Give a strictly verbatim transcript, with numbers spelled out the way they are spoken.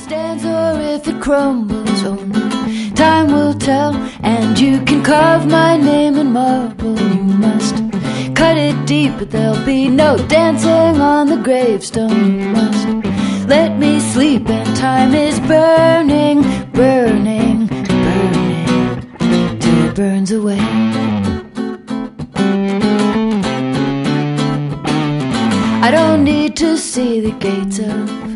stands or if it crumbles, only time will tell. And you can carve my name in marble, you must cut it deep, but there'll be no dancing on the gravestone. You must let me sleep, and time is burning, burning, burning, till it burns away. I don't need to see the gates of